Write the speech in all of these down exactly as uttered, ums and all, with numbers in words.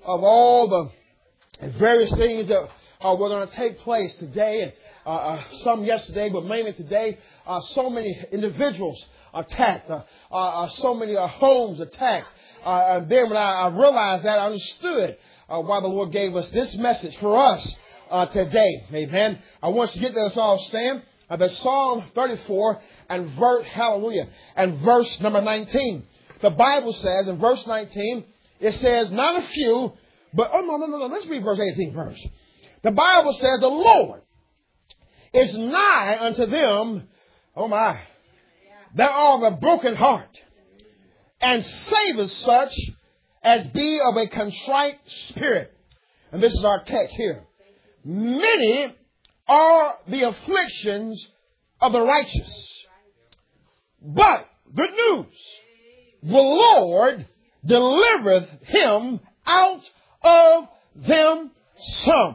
of all the various things that uh, were going to take place today, and uh, uh, some yesterday, but mainly today, uh, so many individuals attacked, uh, uh, uh, so many uh, homes attacked. Uh, and then when I, I realized that, I understood uh, why the Lord gave us this message for us uh, today. Amen. I want us to get this all stand. Uh, the Psalm thirty-four and verse, hallelujah, and verse number nineteen. The Bible says in verse nineteen, it says, not a few, but, oh, no, no, no, no, let's read verse eighteen first. The Bible says, the Lord is nigh unto them, oh my, that are of a broken heart, and saveth such as be of a contrite spirit. And this is our text here. Many are the afflictions of the righteous, but good news, the Lord delivereth him out of them some.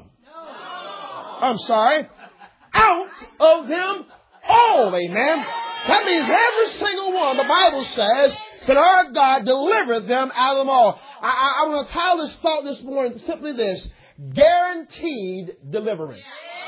I'm sorry, out of them all, amen. That means every single one, the Bible says, that our God delivered them out of them all. I, I, I want to title this thought this morning simply this: guaranteed deliverance.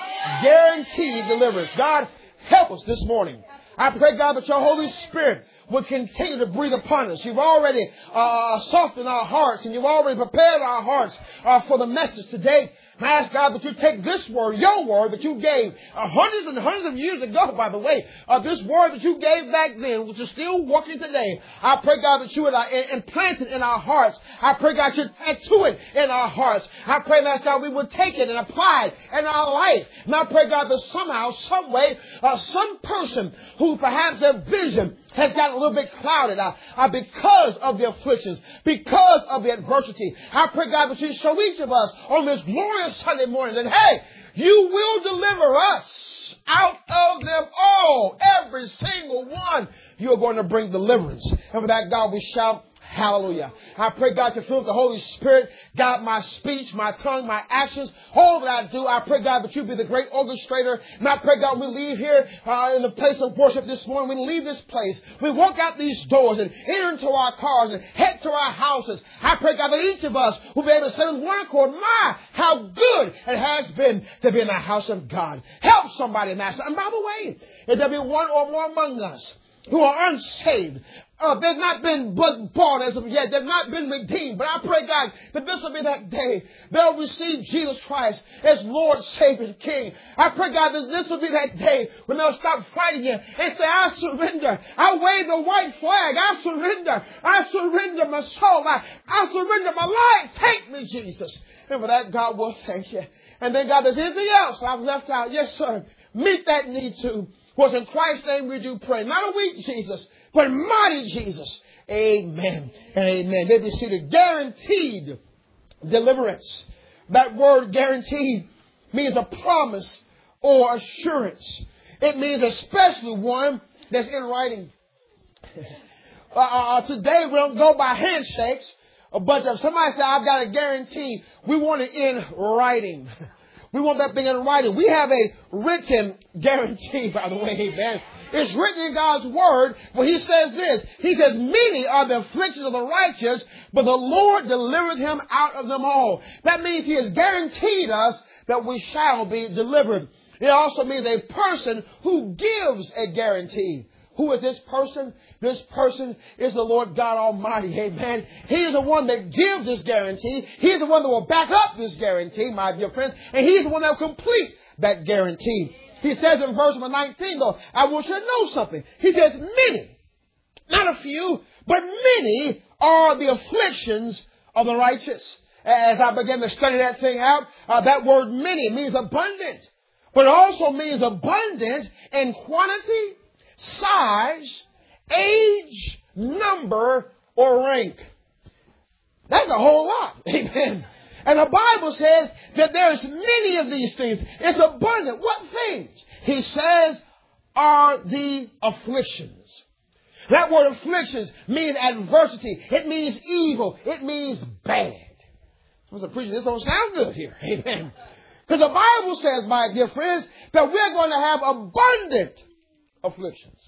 Guaranteed deliverance. God, help us this morning. I pray, God, that your Holy Spirit will continue to breathe upon us. You've already uh, softened our hearts, and you've already prepared our hearts uh, for the message today. I ask God that you take this word, your word that you gave uh, hundreds and hundreds of years ago, by the way, uh, this word that you gave back then, which is still working today. I pray, God, that you would uh, implant it in our hearts. I pray, God, you tattoo it in our hearts. I pray, that God, we would take it and apply it in our life. And I pray, God, that somehow, some way, uh, some person who perhaps their vision has gotten a little bit clouded uh, uh, because of the afflictions, because of the adversity. I pray, God, that you show each of us on this glorious Sunday morning that, hey, you will deliver us out of them all. Every single one, you're going to bring deliverance. And for that, God, we shout, hallelujah. I pray, God, to fill with the Holy Spirit, God, my speech, my tongue, my actions, all that I do. I pray, God, that you be the great orchestrator. And I pray, God, we leave here uh, in the place of worship this morning. We leave this place. We walk out these doors and enter into our cars and head to our houses. I pray, God, that each of us will be able to say with one accord, my, how good it has been to be in the house of God. Help somebody, Master. And by the way, if there be one or more among us who are unsaved, Uh, they've not been bought as of yet. They've not been redeemed. But I pray, God, that this will be that day they'll receive Jesus Christ as Lord, Savior, and King. I pray, God, that this will be that day when they'll stop fighting you and say, I surrender. I wave the white flag. I surrender. I surrender my soul. I, I surrender my life. Take me, Jesus. And for that, God, will thank you. And then, God, there's anything else I've left out. Yes, sir. Meet that need too. For in Christ's name we do pray. Not a weak Jesus, but mighty Jesus. Amen and amen. They be seated. Guaranteed deliverance. That word guaranteed means a promise or assurance. It means especially one that's in writing. uh, uh, today we don't go by handshakes, but if somebody says, I've got a guarantee, we want it in writing. We want that thing in writing. We have a written guarantee, by the way, amen. It's written in God's word, but he says this. He says, many are the afflictions of the righteous, but the Lord delivered him out of them all. That means he has guaranteed us that we shall be delivered. It also means a person who gives a guarantee. Who is this person? This person is the Lord God Almighty. Amen. He is the one that gives this guarantee. He is the one that will back up this guarantee, my dear friends. And he is the one that will complete that guarantee. He says in verse number nineteen, though, I want you to know something. He says, many, not a few, but many are the afflictions of the righteous. As I began to study that thing out, uh, that word many means abundant, but it also means abundant in quantity, size, age, number, or rank. That's a whole lot. Amen. And the Bible says that there's many of these things. It's abundant. What things? He says are the afflictions. That word afflictions means adversity. It means evil. It means bad. I was a preacher. This don't sound good here. Amen. Because the Bible says, my dear friends, that we're going to have abundant afflictions.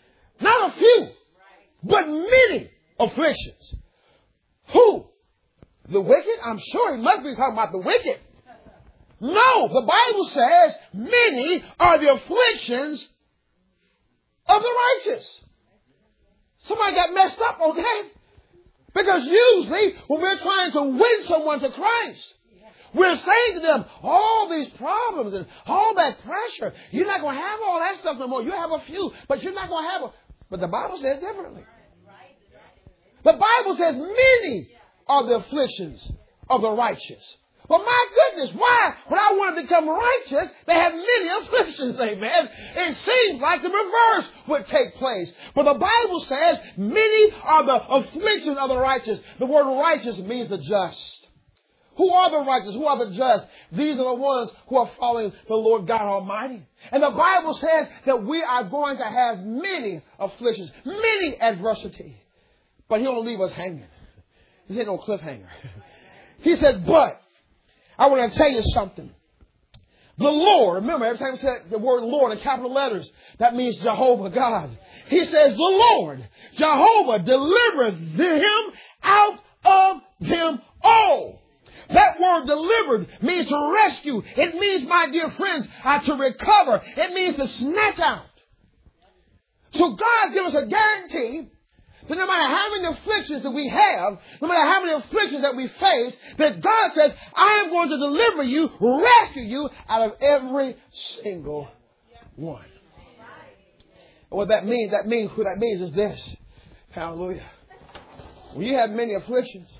Not a few, but many afflictions. Who The wicked? I'm sure he must be talking about the wicked. No, the Bible says many are the afflictions of the righteous. Somebody got messed up on that. Because usually when we're trying to win someone to Christ, we're saying to them, all these problems and all that pressure, you're not going to have all that stuff no more. You have a few, but you're not going to have a... But the Bible says differently. The Bible says many are the afflictions of the righteous. But my goodness, why? When I want to become righteous, they have many afflictions, amen. It seems like the reverse would take place. But the Bible says many are the afflictions of the righteous. The word righteous means the just. Who are the righteous? Who are the just? These are the ones who are following the Lord God Almighty. And the Bible says that we are going to have many afflictions, many adversity. But he don't leave us hanging. This ain't no cliffhanger. He says, but I want to tell you something. The Lord, remember, every time he said the word Lord in capital letters, that means Jehovah God. He says, the Lord, Jehovah, delivered them out of them all. That word delivered means to rescue. It means, my dear friends, uh, to recover. It means to snatch out. So God gives us a guarantee that no matter how many afflictions that we have, no matter how many afflictions that we face, that God says, I am going to deliver you, rescue you out of every single one. And what that means, that means, what that means is this. Hallelujah. When you have many afflictions,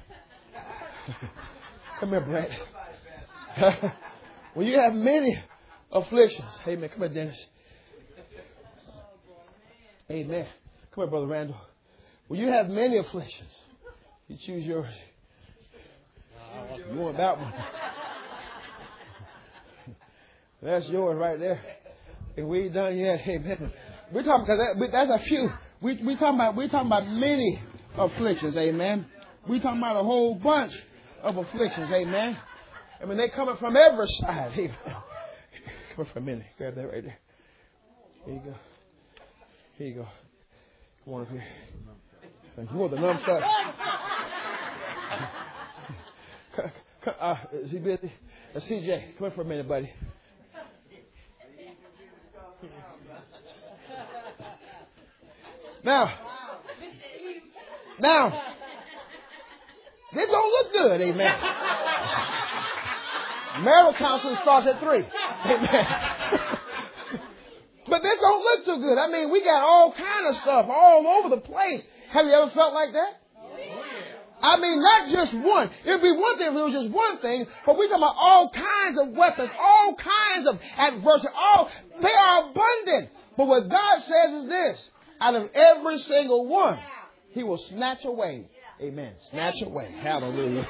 come here, Brett. When you have many afflictions, amen. Come here, Dennis. Amen. Come here, Brother Randall. When you have many afflictions, you choose yours. You want that one. That's yours right there. And we ain't done yet. Amen. We're talking because that, that's a few. We we talking about we talking about many afflictions. Amen. We talking about a whole bunch of afflictions. Amen. I mean, they coming from every side. Amen. Coming from many. Grab that right there. Here you go. Here you go. Come on up here. You want the numb stuff? uh, is he busy? Uh, C J, come here for a minute, buddy. Now, now, this don't look good, amen. Marital counseling starts at three, amen. But this don't look too good. I mean, we got all kind of stuff all over the place. Have you ever felt like that? I mean, not just one. It would be one thing if it was just one thing, but we're talking about all kinds of weapons, all kinds of adversity. All they are abundant. But what God says is this: out of every single one, He will snatch away. Amen. Snatch away. Hallelujah.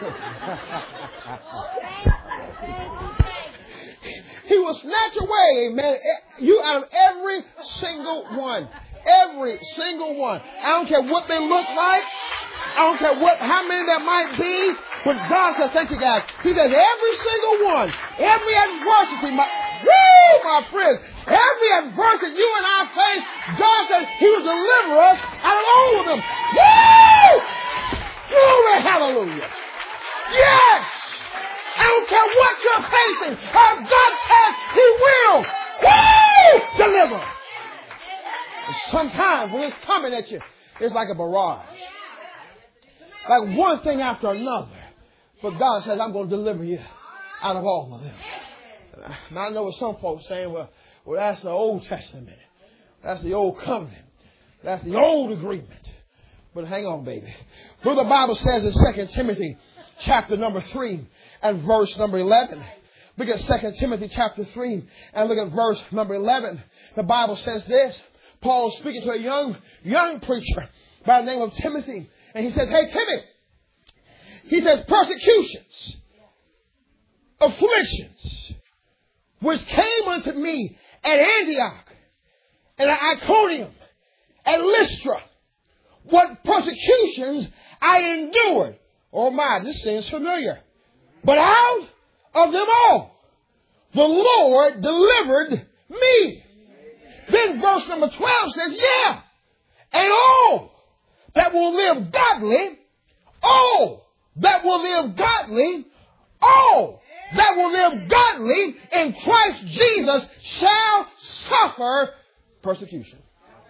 He will snatch away, amen, you out of every single one. Every single one. I don't care what they look like. I don't care what, how many there might be. But God says, thank you guys. He says every single one, every adversity, my, woo, my friends, every adversity you and I face, God says He will deliver us out of all of them. Woo! Glory, hallelujah. Yes! I don't care what you're facing. Our God says He will. Woo! Deliver. And sometimes when it's coming at you, it's like a barrage. Like one thing after another. But God says, I'm going to deliver you out of all of them. Now I know what some folks saying, well, well, that's the Old Testament. That's the Old Covenant. That's the old agreement. But hang on, baby. What the Bible says in Second Timothy chapter number three and verse number eleven. Look at Second Timothy chapter three and look at verse number eleven. The Bible says this. Paul is speaking to a young, young preacher by the name of Timothy. And he says, hey, Timothy. He says, persecutions, afflictions, which came unto me at Antioch and at Iconium and Lystra. What persecutions I endured. Oh my, this seems familiar. But out of them all, the Lord delivered me. Then verse number twelve says, yeah, and all that will live godly, all that will live godly, all that will live godly in Christ Jesus shall suffer persecution.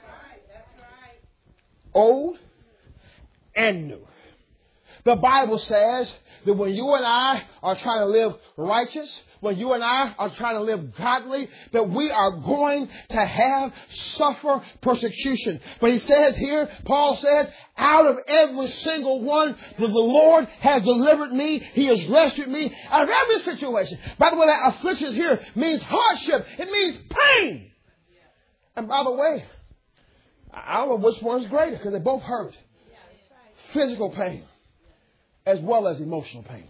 Old and new. The Bible says that when you and I are trying to live righteous, when you and I are trying to live godly, that we are going to have suffer persecution. But he says here, Paul says, out of every single one that the Lord has delivered me, he has rescued me out of every situation. By the way, that affliction here means hardship. It means pain. And by the way, I don't know which one is greater because they both hurt. Physical pain as well as emotional pain.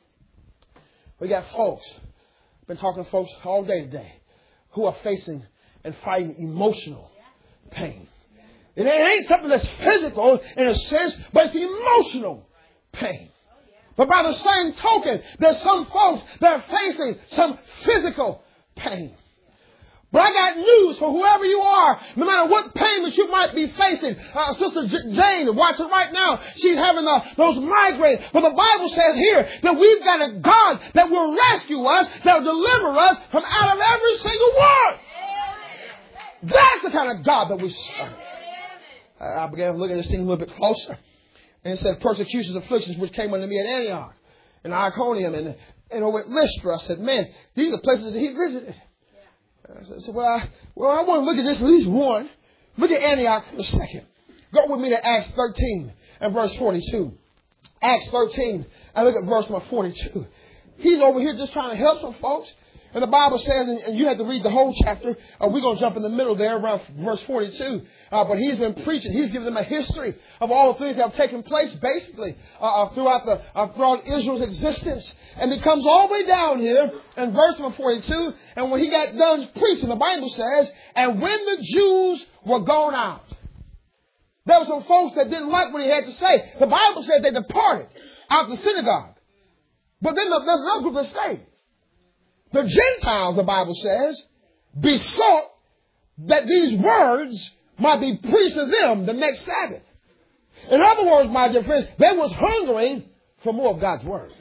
We got folks, been talking to folks all day today, who are facing and fighting emotional pain. And it ain't something that's physical in a sense, but it's emotional pain. But by the same token, there's some folks that are facing some physical pain. But I got news for whoever you are, no matter what pain that you might be facing. Uh, Sister J- Jane, watching right now, she's having uh, those migraines. But the Bible says here that we've got a God that will rescue us, that will deliver us from out of every single one. That's the kind of God that we serve. I began to look at this thing a little bit closer. And it said persecutions, afflictions, which came unto me at Antioch and Iconium and, and over at Lystra. I said, man, these are places that he visited. I said, well, I, well, I want to look at this at least one. Look at Antioch for a second. Go with me to Acts thirteen and verse forty-two. Acts thirteen, and look at verse number forty-two. He's over here just trying to help some folks. And the Bible says, and you have to read the whole chapter. Uh, we're going to jump in the middle there around verse forty-two. Uh, but he's been preaching. He's given them a history of all the things that have taken place, basically, uh, throughout the uh, throughout Israel's existence. And it comes all the way down here in verse number forty-two. And when he got done preaching, the Bible says, and when the Jews were gone out, there were some folks that didn't like what he had to say. The Bible says they departed out the synagogue. But then there's another group that stayed. The Gentiles, the Bible says, besought that these words might be preached to them the next Sabbath. In other words, my dear friends, they was hungering for more of God's word.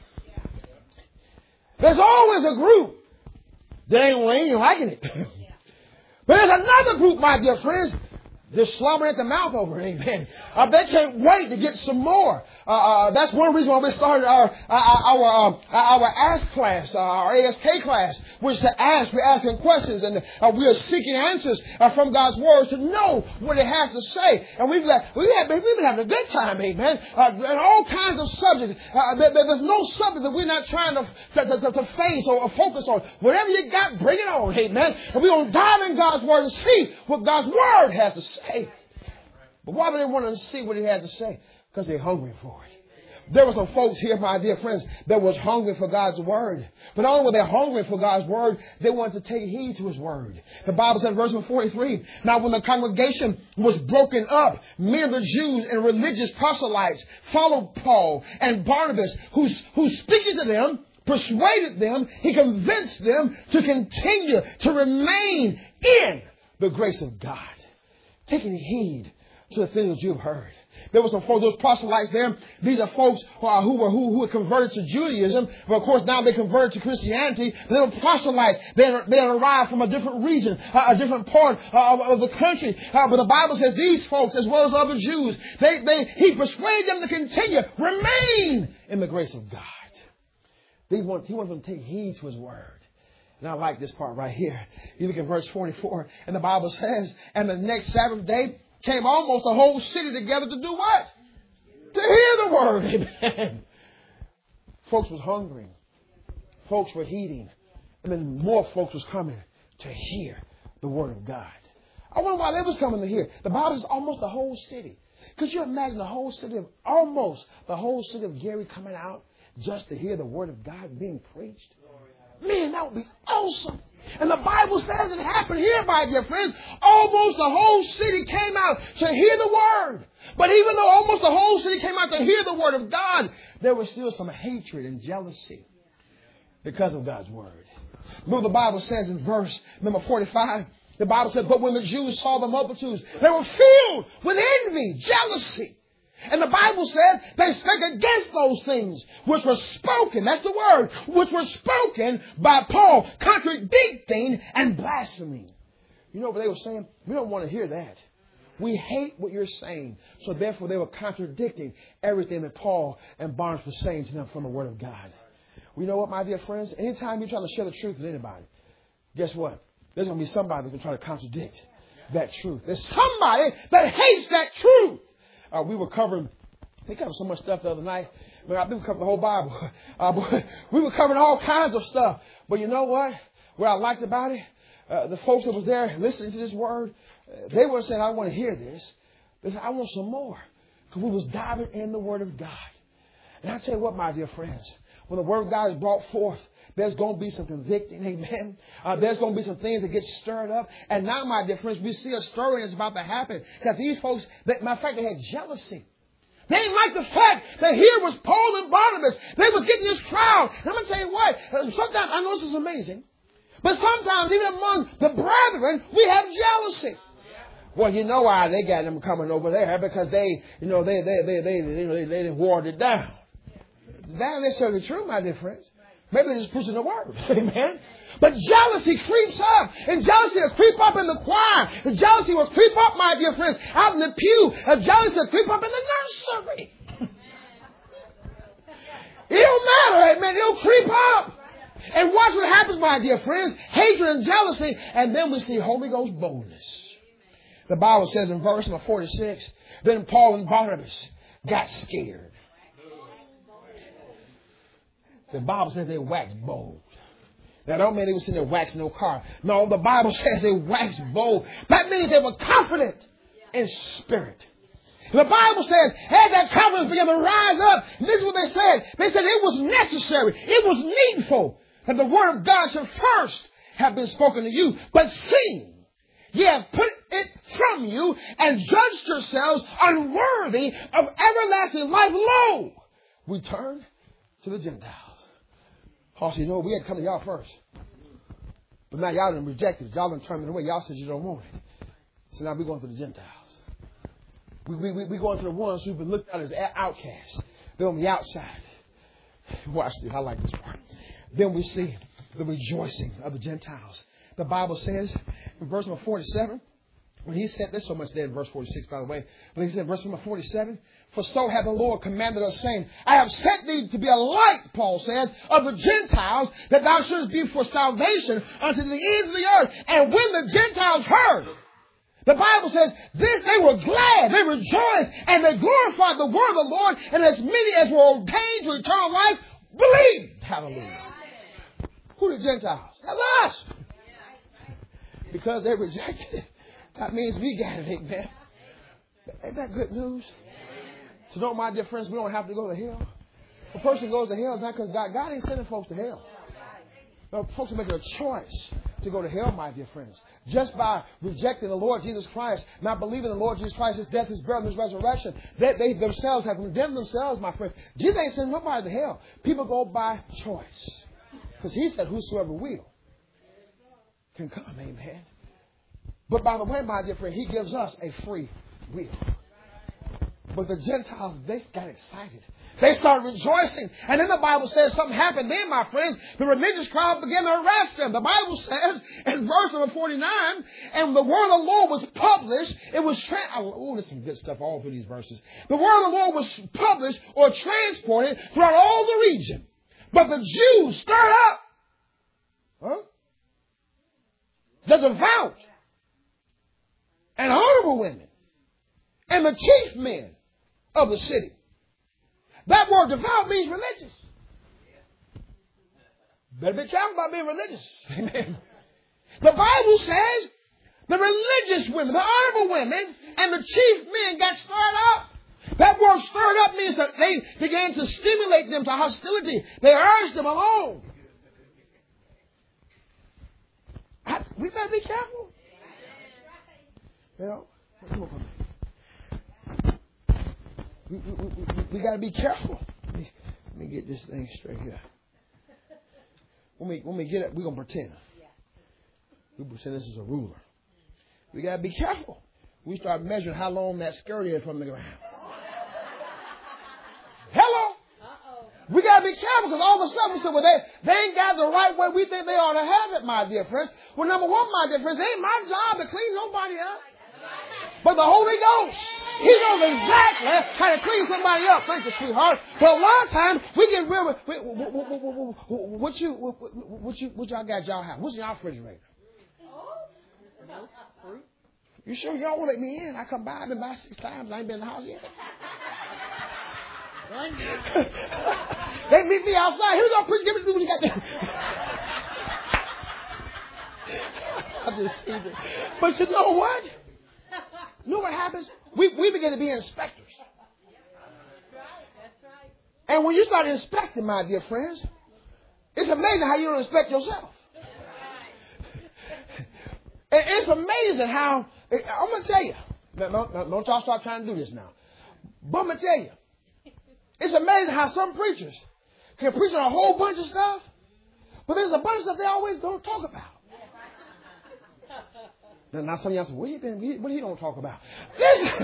There's always a group that ain't, ain't liking it. But there's another group, my dear friends, they're slobbering at the mouth over it, amen. Uh, they can't wait to get some more. Uh, uh, that's one reason why we started our our our, uh, our Ask class, uh, our A S K class, which is to ask. We're asking questions, and uh, we are seeking answers uh, from God's words to know what it has to say. And we've got, we've, had, we've been having a good time, amen. Uh, and all kinds of subjects. Uh, there, there's no subject that we're not trying to to, to, to face or, or focus on. Whatever you got, bring it on, amen. And we're going to dive in God's word and see what God's word has to say. Say. But why do they want to see what he has to say? Because they're hungry for it. There were some folks here, my dear friends, that was hungry for God's word. But not only were they hungry for God's word, they wanted to take heed to his word. The Bible said in verse forty-three, now when the congregation was broken up, many of the Jews and religious proselytes followed Paul and Barnabas, who, who speaking to them, persuaded them, he convinced them to continue to remain in the grace of God. Taking heed to the things that you've heard. There were some folks, those proselytes there. These are folks who, are, who were who, who were converted to Judaism. But of course, now they converted to Christianity. They were proselytes. They, they had arrived from a different region, a, a different part uh, of, of the country. Uh, but the Bible says these folks, as well as other Jews, they, they, he persuaded them to continue, remain in the grace of God. They want, he wanted them to take heed to his word. And I like this part right here. You look at verse forty-four, and the Bible says, and the next Sabbath day came almost the whole city together to do what? To hear the word. Amen. Folks was hungry. Folks were heeding. And then more folks was coming to hear the word of God. I wonder why they was coming to hear. The Bible says almost the whole city. Could you imagine the whole city of, almost the whole city of Gary coming out just to hear the word of God being preached? Man, that would be awesome. And the Bible says it happened here, my dear friends. Almost the whole city came out to hear the word. But even though almost the whole city came out to hear the word of God, there was still some hatred and jealousy because of God's word. Look, the Bible says in verse number forty-five, the Bible said, but when the Jews saw the multitudes, they were filled with envy, jealousy, And the Bible says they spake against those things which were spoken. That's the word. Which were spoken by Paul, contradicting and blaspheming. You know what they were saying? We don't want to hear that. We hate what you're saying. So therefore they were contradicting everything that Paul and Barnabas were saying to them from the Word of God. Well, you know what, my dear friends? Anytime you're trying to share the truth with anybody, guess what? There's going to be somebody that's going to try to contradict that truth. There's somebody that hates that truth. Uh, we were covering, we covered so much stuff the other night. Man, I think we covered the whole Bible. Uh, we were covering all kinds of stuff. But you know what? What I liked about it, uh, the folks that was there listening to this word, uh, they were saying, I want to hear this. They said, I want some more. Because we was diving in the Word of God. And I tell you what, my dear friends, when the Word of God is brought forth, there's going to be some convicting, amen. Uh, there's going to be some things that get stirred up. And now, my dear friends, we see a stirring that's about to happen. Because these folks, they, matter of fact, they had jealousy. They didn't like the fact that here was Paul and Barnabas. They was getting this crowd. And I'm going to tell you what, sometimes, I know this is amazing, but sometimes even among the brethren, we have jealousy. Well, you know why they got them coming over there, because they, you know, they, they, they, they, they, they, they didn't ward it down. That ain't necessarily true, my dear friends. Maybe they're just pushing the word. Amen. But jealousy creeps up. And jealousy will creep up in the choir. And jealousy will creep up, my dear friends, out in the pew. And jealousy will creep up in the nursery. It don't matter, amen. It'll creep up. And watch what happens, my dear friends. Hatred and jealousy. And then we see Holy Ghost boldness. The Bible says in verse number forty-six, then Paul and Barnabas got scared. The Bible says they waxed bold. That don't mean they were sitting there waxing no car. No, the Bible says they waxed bold. That means they were confident in spirit. The Bible says, as that confidence began to rise up, and this is what they said. They said it was necessary, it was needful that the word of God should first have been spoken to you. But seeing ye have put it from you and judged yourselves unworthy of everlasting life, lo, we turn to the Gentiles. Paul said, you know, we had to come to y'all first. But now y'all done rejected it. Y'all done turned it away. Y'all said you don't want it. So now we're going to the Gentiles. We're we, we, we going to the ones who've been looked at as outcasts. They're on the outside. Watch this. I like this part. Then we see the rejoicing of the Gentiles. The Bible says in verse number forty-seven, when he said, there's so much there in verse forty-six, by the way. But he said in verse number forty-seven, for so hath the Lord commanded us, saying, I have set thee to be a light, Paul says, of the Gentiles, that thou shouldest be for salvation unto the ends of the earth. And when the Gentiles heard, the Bible says, this they were glad, they rejoiced, and they glorified the word of the Lord, and as many as were ordained to eternal life believed. Hallelujah. Who the Gentiles? That's us. Because they rejected it. That means we got it, amen. Ain't that good news? So don't, my dear friends, we don't have to go to hell. If a person goes to hell, it's not because God, God ain't sending folks to hell. No, folks are making a choice to go to hell, my dear friends. Just by rejecting the Lord Jesus Christ, not believing in the Lord Jesus Christ, His death, His burial, and His resurrection, they, they themselves have condemned themselves, my friend. Jesus ain't sending nobody to hell. People go by choice. Because He said, whosoever will can come, amen. But by the way, my dear friend, He gives us a free will. But the Gentiles, they got excited. They started rejoicing. And then the Bible says something happened then, my friends. The religious crowd began to harass them. The Bible says in verse number forty-nine, and the word of the Lord was published. It was, tra- oh, there's some good stuff all through these verses. The word of the Lord was published or transported throughout all the region. But the Jews stirred up. Huh? The devout and honorable women and the chief men of the city. That word devout means religious. Better be careful about being religious. Amen. The Bible says the religious women, the honorable women, and the chief men got stirred up. That word stirred up means that they began to stimulate them to hostility. They urged them along. I, we better be careful. You know, we, we, we, we, we got to be careful. Let me, let me get this thing straight here. When we, when we get it, we're going to pretend. We pretend this is a ruler. We got to be careful. We start measuring how long that skirt is from the ground. We got to be careful because all of a sudden we say, well, they, they ain't got the right way we think they ought to have it, my dear friends. Well, number one, my dear friends, it ain't my job to clean nobody up. But the Holy Ghost, He knows exactly how to clean somebody up. Thank you, sweetheart. But a lot of times we get real. We, what, what, what, what you, what, what you, what y'all got y'all house? What's in y'all refrigerator? You sure y'all won't let me in? I come by, I've been by six times. I ain't been in the house yet. They meet me outside. Here we go, preach. Give me what you got there. I'm just teasing. But you know what? You know what happens? We we begin to be inspectors. And when you start inspecting, my dear friends, it's amazing how you don't inspect yourself. And it's amazing how, I'm going to tell you, no, no, no, don't y'all start trying to do this now. But I'm going to tell you, it's amazing how some preachers can preach on a whole bunch of stuff, but there's a bunch of stuff they always don't talk about. Now some of y'all say, what he been, what he don't talk about? Listen,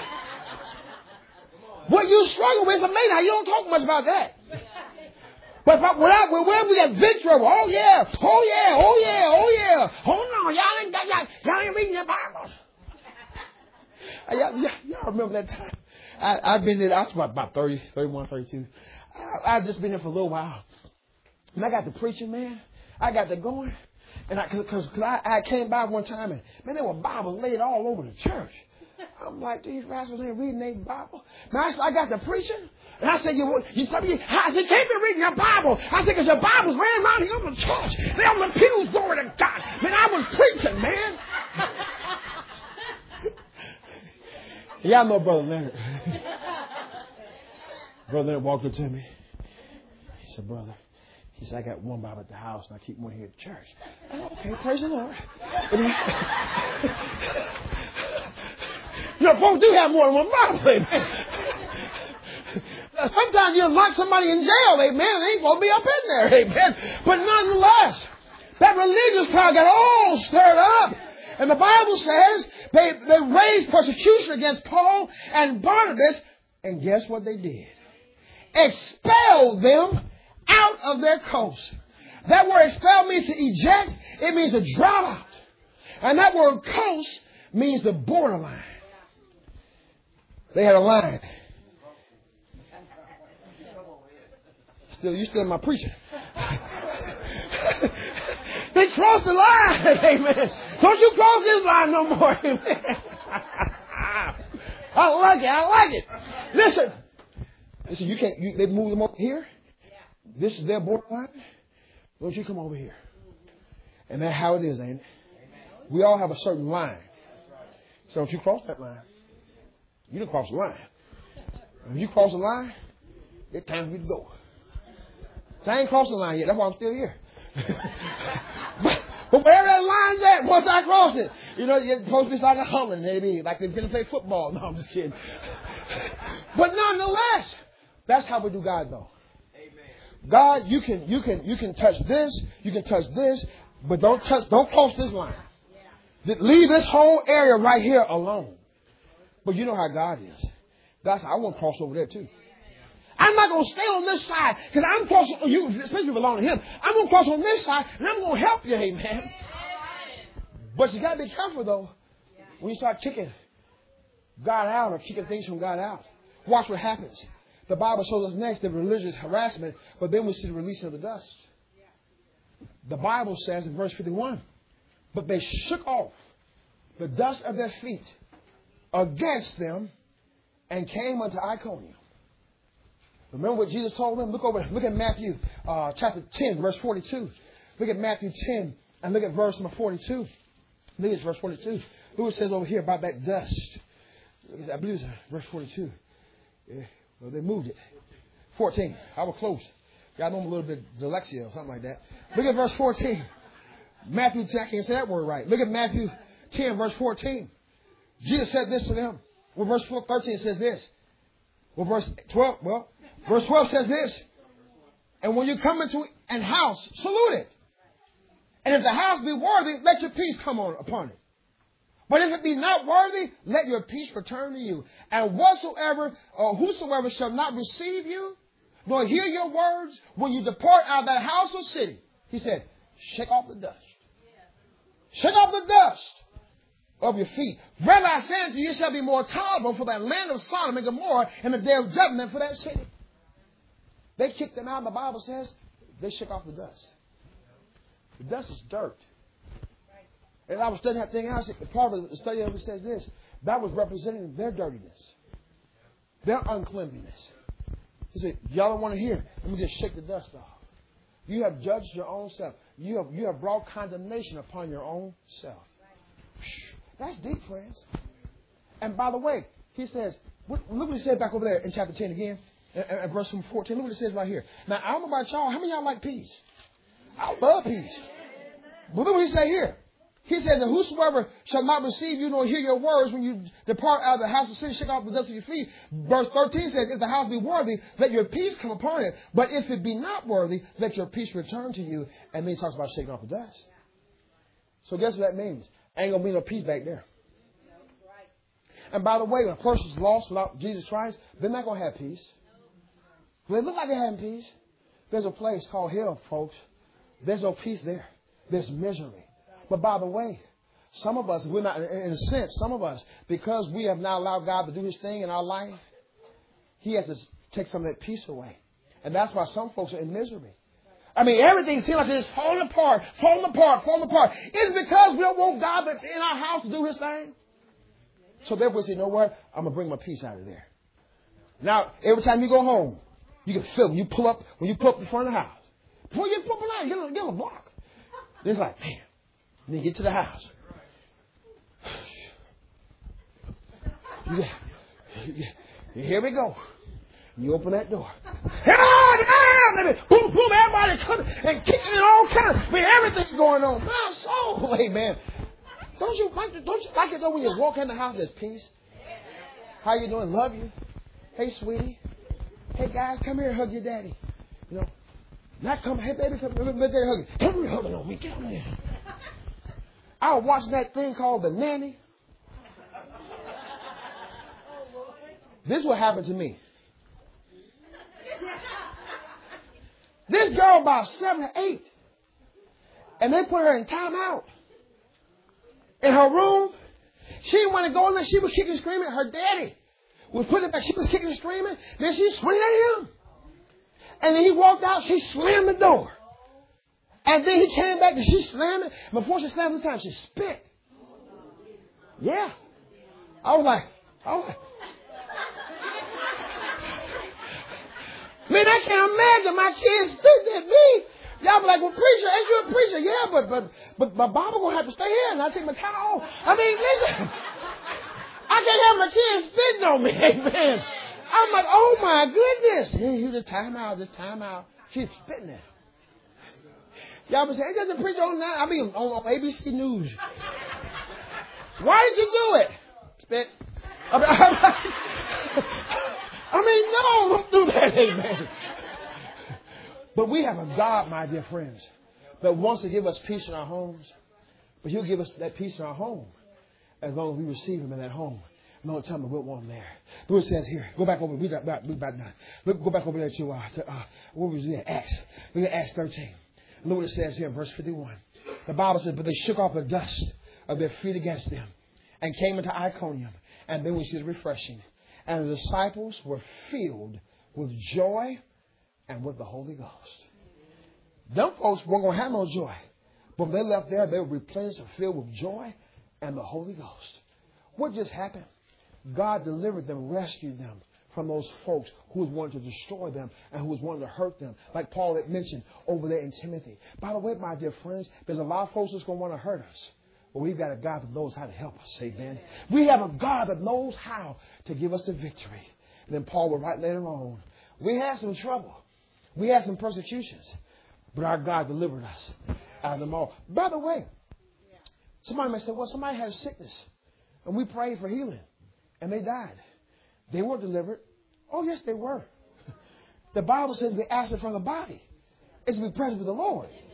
what you struggle with is amazing how you don't talk much about that. But if I, when I, when we got victory, oh yeah, oh yeah, oh yeah, oh yeah, oh no, y'all ain't got, y'all, y'all ain't reading your Bibles. Y'all, y'all, y'all remember that time? I, I've been there, I was about thirty, thirty-one, thirty-two. I, I've just been there for a little while. And I got to preaching, man. I got to going. And I, cause, cause I, I came by one time and, man, there were Bibles laid all over the church. I'm like, these rascals ain't reading their Bible. Man, I, I got to preaching. And I said, you, you tell me, I said, can't be reading your Bible. I said, because your Bible's laying around here on the church. They're on the pews, glory to God. Man, I was preaching, man. Y'all know Brother Leonard. Brother Leonard walked up to me. He said, brother, he said, I got one Bible at the house and I keep one here at church. I said, okay, praise the Lord. You know, folks do have more than one Bible, amen. Sometimes you lock somebody in jail, amen. They ain't supposed to be up in there, amen. But nonetheless, that religious crowd got all stirred up. And the Bible says they, they raised persecution against Paul and Barnabas. And guess what they did? Expelled them out of their coast. That word expel means to eject. It means to drive out. And that word coast means the borderline. They had a line. Still, you still in my preaching. They crossed the line, amen. Don't you cross this line no more, amen. I like it, I like it. Listen, listen, you can't, you, they move them over here. This is their borderline. Don't you come over here. And that's how it is, ain't it? We all have a certain line. So if you cross that line, you don't cross the line. If you cross the line, it's time for you to go. So I ain't crossed the line yet. That's why I'm still here. but, but wherever that line's at, once I cross it, you know, you're supposed to be like a hulling, maybe, like they're going to play football. No, I'm just kidding. But nonetheless, that's how we do God, though. God, you can, you can, you can touch this, you can touch this, but don't touch, don't cross this line. Leave this whole area right here alone. But you know how God is. God said, I want to cross over there too. I'm not going to stay on this side because I'm crossing, you, especially if you belong to Him. I'm going to cross on this side and I'm going to help you, amen. But you got to be careful though when you start kicking God out or kicking things from God out. Watch what happens. The Bible shows us next the religious harassment, but then we see the release of the dust. The Bible says in verse fifty-one, but they shook off the dust of their feet against them and came unto Iconium. Remember what Jesus told them? Look over, look at Matthew uh, chapter ten, verse forty-two. Look at Matthew ten and look at verse number forty-two. Look at verse forty-two. Look what it says over here about that dust. I believe it's verse forty-two. Yeah, well, they moved it. fourteen. I was close. Y'all know I'm a little bit dyslexia or something like that. Look at verse fourteen. Matthew ten, I can't say that word right. Look at Matthew ten, verse fourteen. Jesus said this to them. Well, verse thirteen says this. Well, verse twelve, well, verse twelve says this. And when you come into an house, salute it. And if the house be worthy, let your peace come on upon it. But if it be not worthy, let your peace return to you. And whatsoever or whosoever shall not receive you, nor hear your words when you depart out of that house or city. He said, shake off the dust. Shake off the dust of your feet. Rather I say unto you, it shall be more tolerable for that land of Sodom and Gomorrah in the day of judgment for that city. They kicked them out, the Bible says. They shook off the dust. The dust is dirt. And I was studying that thing out. Part of the study of it says this. That was representing their dirtiness. Their uncleanliness. He said, y'all don't want to hear. Let me just shake the dust off. You have judged your own self. You have, you have brought condemnation upon your own self. That's deep, friends. And by the way, he says, look what he said back over there in chapter ten again, and verse fourteen. Look what it says right here. Now, I don't know about y'all. How many of y'all like peace? I love peace. But look what he said here. He says, and whosoever shall not receive you nor hear your words when you depart out of the house of sin, shake off the dust of your feet. Verse thirteen says, if the house be worthy, let your peace come upon it. But if it be not worthy, let your peace return to you. And then he talks about shaking off the dust. So guess what that means? Ain't going to be no peace back there. And by the way, when a person's lost without Jesus Christ, they're not going to have peace. They look like they're having peace. There's a place called hell, folks. There's no peace there. There's misery. But by the way, some of us, we're not, in a sense, some of us, because we have not allowed God to do His thing in our life, He has to take some of that peace away. And that's why some folks are in misery. I mean, everything seems like it's falling apart, falling apart, falling apart. It's because we don't want God in our house to do His thing. So therefore, we say, you know what? I'm going to bring my peace out of there. Now, every time you go home, you can feel it. When you pull up, when you pull up in front of the house. Before you pull up out, you get on, get on a block. Then it's like, man. And then you get to the house. You get, you get, here we go. You open that door. Boom, boom, everybody coming and kicking it all kind of, with everything going on. My soul, hey man. Don't you like it? Don't you like it though when you walk in the house? There's peace. How you doing? Love you. Hey, sweetie. Hey, guys, come here and hug your daddy. You know, not come. Hey, baby, come. Let daddy hug you. Come here, hugging on me. Get on there. I was watching that thing called The Nanny. This is what happened to me. This girl about seven or eight, and they put her in timeout. In her room, she didn't want to go in there. She was kicking and screaming. Her daddy was putting it back. She was kicking and screaming. Then she swinged at him. And then he walked out. She slammed the door. And then he came back and she slammed it. Before she slammed this time, she spit. Yeah. I was like, I was like, man, I can't imagine my kids spitting at me. Y'all be like, well, preacher, ain't you a preacher? Yeah, but but but my Bible gonna have to stay here, and I take my towel off. I mean, listen, I can't have my kids spitting on me, amen. I'm like, oh my goodness. Hey, you just time out, just time out. She's spitting at him. Y'all be saying, ain't that the preacher on that? I mean, on, on A B C News. Why did you do it? Spit. I mean, I mean no, don't do that, amen. But we have a God, my dear friends, that wants to give us peace in our homes. But He'll give us that peace in our home as long as we receive Him in that home. No time we want Him there. Look what it says here. Go back over. We got back. We back now. Look, go back over there to, uh, to uh, what was it? Acts. Look at Acts thirteen. Look what it says here in verse fifty-one. The Bible says, but they shook off the dust of their feet against them and came into Iconium. And then we see the refreshing. And the disciples were filled with joy and with the Holy Ghost. Them folks weren't going to have no joy. But when they left there, they were replenished and filled with joy and the Holy Ghost. What just happened? God delivered them, rescued them from those folks who was wanting to destroy them and who was wanting to hurt them. Like Paul had mentioned over there in Timothy. By the way, my dear friends, there's a lot of folks that's going to want to hurt us. But we've got a God that knows how to help us. Amen. We have a God that knows how to give us the victory. And then Paul will write later on, we had some trouble. We had some persecutions, but our God delivered us out of them all. By the way, somebody may say, well, somebody had a sickness, and we prayed for healing, and they died. They were delivered. Oh, yes, they were. The Bible says to be absent from the body is to be present with the Lord.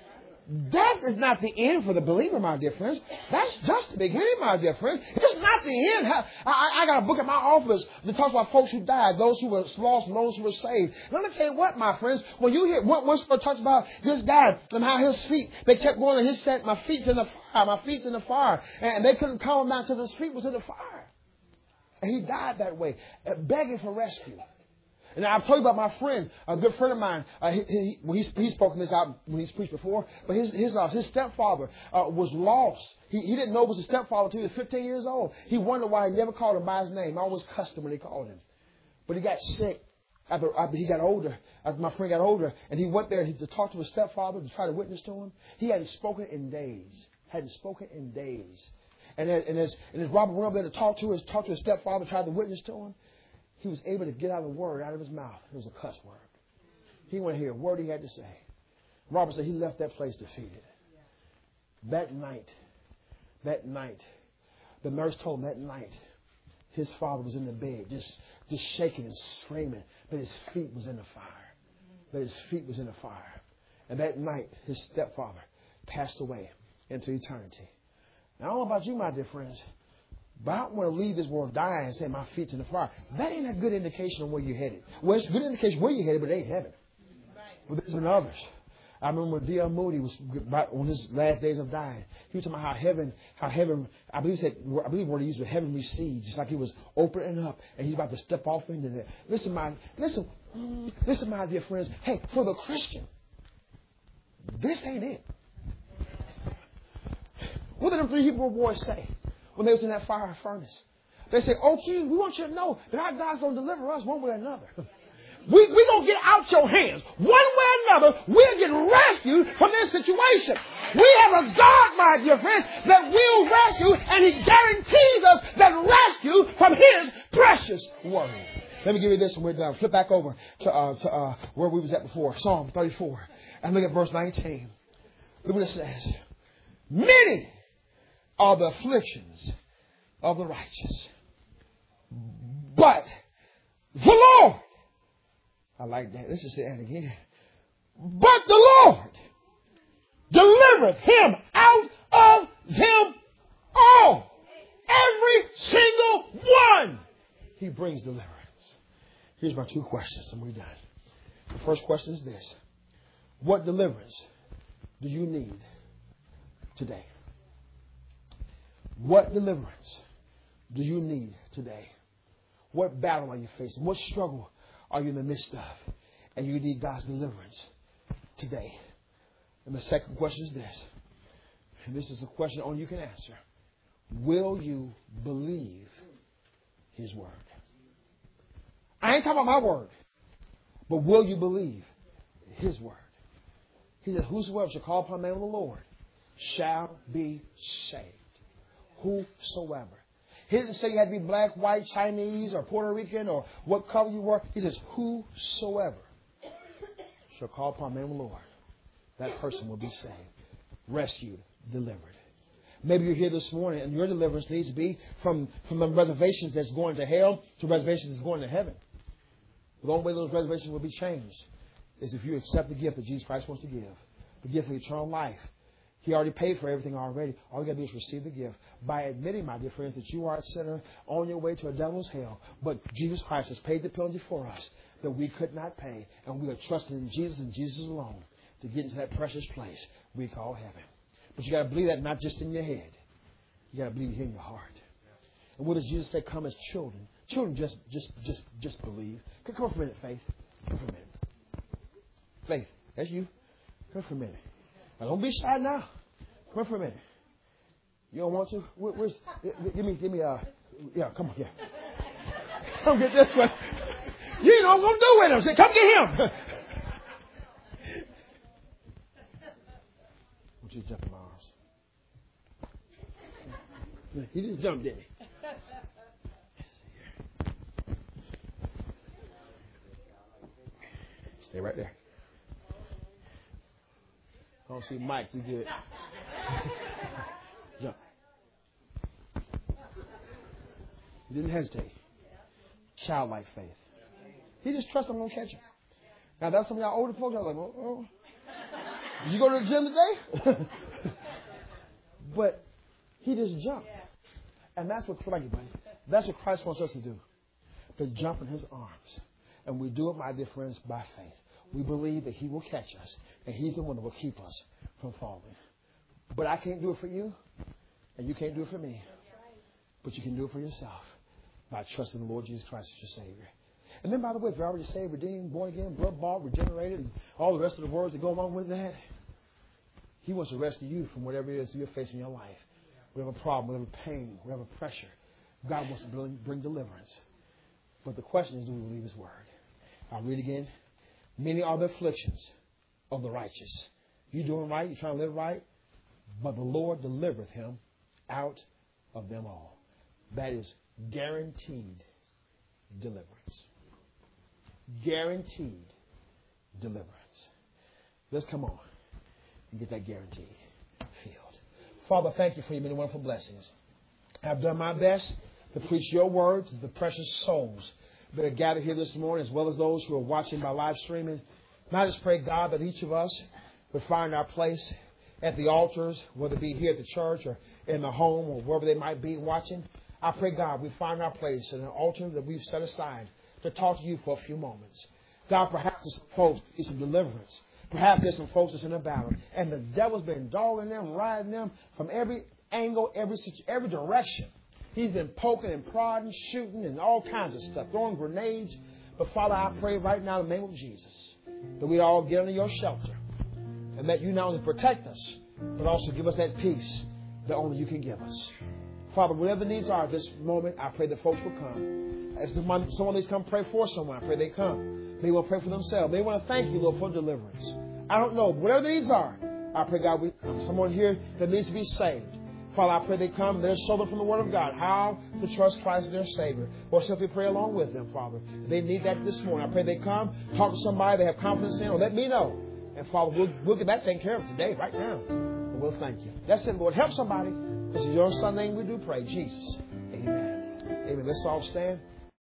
Death is not the end for the believer, my dear friends. That's just the beginning, my dear friends. It's not the end. I, I, I got a book in my office that talks about folks who died, those who were lost, and those who were saved. Let me tell you what, my friends. When you hear one, one story talks about this guy and how his feet, they kept going, and he said, "My feet's in the fire. My feet's in the fire," and they couldn't calm him down because his feet was in the fire, and he died that way, begging for rescue. And I've told you about my friend, a good friend of mine. Uh, he, he, well, he's, he's spoken this out when he's preached before. But his his, uh, his stepfather uh, was lost. He, he didn't know it was his stepfather until he was fifteen years old. He wondered why he never called him by his name. I always cussed him when he called him. But he got sick after, after he got older. After my friend got older, and he went there to talk to his stepfather to try to witness to him. He hadn't spoken in days. Hadn't spoken in days. And as, and as, and as Robert went over there to talk to his talk to his stepfather, tried to witness to him, he was able to get out the word out of his mouth. It was a cuss word. He went to hear a word he had to say. Robert said he left that place defeated. That night, that night, the nurse told him that night his father was in the bed, just, just shaking and screaming that his feet was in the fire. That his feet was in the fire. And that night, his stepfather passed away into eternity. Now, I don't know about you, my dear friends, but I don't want to leave this world dying and say my feet's in the fire. That ain't a good indication of where you're headed. Well, it's a good indication where you're headed, but it ain't heaven. But there's been others. I remember when D L Moody was on his last days of dying. He was talking about how heaven, how heaven, I believe he said, I believe what he used was heaven recedes. It's like he was opening up and he's about to step off into there. Listen, my, listen, listen, my dear friends. Hey, for the Christian, this ain't it. What did them three Hebrew boys say when they was in that fire furnace? They say, "Oh, King, we want you to know that our God's going to deliver us one way or another. We we going to get out your hands. One way or another, we'll get rescued from this situation. We have a God, my dear friends, that will rescue, and He guarantees us that rescue from His precious word." Let me give you this and we're done. Flip back over to, uh, to uh, where we was at before, Psalm thirty-four. And look at verse nineteen. Look what it says. "Many are the afflictions of the righteous, but the Lord," I like that. Let's just say that again. "But the Lord delivereth him out of them all." Every single one. He brings deliverance. Here's my two questions and we're done. The first question is this. What deliverance do you need today? What deliverance do you need today? What battle are you facing? What struggle are you in the midst of? And you need God's deliverance today. And the second question is this. And this is a question only you can answer. Will you believe His word? I ain't talking about my word. But will you believe His word? He says, "Whosoever shall call upon the name of the Lord shall be saved." Whosoever. He doesn't say you had to be black, white, Chinese, or Puerto Rican, or what color you were. He says, "Whosoever shall call upon the name of the Lord, that person will be saved, rescued, delivered." Maybe you're here this morning and your deliverance needs to be from, from the reservations that's going to hell to reservations that's going to heaven. The only way those reservations will be changed is if you accept the gift that Jesus Christ wants to give, the gift of eternal life. He already paid for everything already. All you got to do is receive the gift by admitting, my dear friends, that you are a sinner on your way to a devil's hell. But Jesus Christ has paid the penalty for us that we could not pay. And we are trusting in Jesus and Jesus alone to get into that precious place we call heaven. But you got to believe that not just in your head. You got to believe it in your heart. And what does Jesus say? Come as children. Children just, just, just, just believe. Come for a minute, Faith. Come for a minute. Faith, that's you. Come for a minute. Now, don't be shy now. Come for a minute. You don't want to? Where, where's? Give me, give me. Uh, yeah, come on, yeah. Come get this one. You know what I'm gonna do with him. Say, come get him. Won't you jump in my arms? He just jumped, didn't he? Stay right there. I don't see Mike. We good. Jump. He didn't hesitate. Childlike faith. He just trusts I'm going to catch him. Now, that's some of y'all older folks. I was like, oh, oh. Did you go to the gym today? But he just jumped. And that's what, thank you, buddy. That's what Christ wants us to do. To jump in his arms. And we do it, my dear friends, by faith. We believe that he will catch us. And he's the one that will keep us from falling. But I can't do it for you. And you can't do it for me. But you can do it for yourself. By trusting the Lord Jesus Christ as your Savior. And then, by the way, if you're already saved, redeemed, born again, blood bought, regenerated, and all the rest of the words that go along with that, he wants to rescue you from whatever it is you're facing in your life. Whatever problem, whatever pain, whatever pressure. God wants to bring, bring deliverance. But the question is, do we believe his word? I'll read again. Many are the afflictions of the righteous. You're doing right, you're trying to live right, but the Lord delivereth him out of them all. That is guaranteed deliverance. Guaranteed deliverance. Let's come on and get that guarantee filled. Father, thank you for your many wonderful blessings. I've done my best to preach your word to the precious souls that are gathered here this morning, as well as those who are watching by live streaming. And I just pray, God, that each of us would find our place at the altars, whether it be here at the church or in the home or wherever they might be watching. I pray, God, we find our place at an altar that we've set aside to talk to you for a few moments. God, perhaps there's some folks that need some deliverance. Perhaps there's some folks that's in a battle. And the devil's been dogging them, riding them from every angle, every every direction. He's been poking and prodding, shooting, and all kinds of stuff, throwing grenades. But, Father, I pray right now in the name of Jesus that we'd all get under your shelter and that you not only protect us, but also give us that peace that only you can give us. Father, whatever the needs are at this moment, I pray that folks will come. If someone, someone needs to come pray for someone, I pray they come. They will pray for themselves. They want to thank you, Lord, for deliverance. I don't know. Whatever the needs are, I pray, God, we, someone here that needs to be saved. Father, I pray they come and they'll show them from the Word of God how to trust Christ as their Savior. Or simply pray along with them, Father. If they need that this morning, I pray they come, talk to somebody they have confidence in, or let me know. And, Father, we'll, we'll get that taken care of today, right now. And we'll thank you. That's it, Lord. Help somebody. This is your Son's name we do pray. Jesus. Amen. Amen. Let's all stand.